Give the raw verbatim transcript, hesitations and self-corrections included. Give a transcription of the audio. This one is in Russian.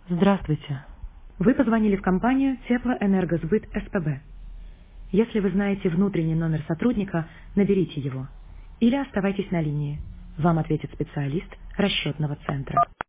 Здравствуйте. Вы позвонили в компанию Теплоэнергосбыт СПБ. Если вы знаете внутренний номер сотрудника, наберите его. Или оставайтесь на линии. Вам ответит специалист расчетного центра.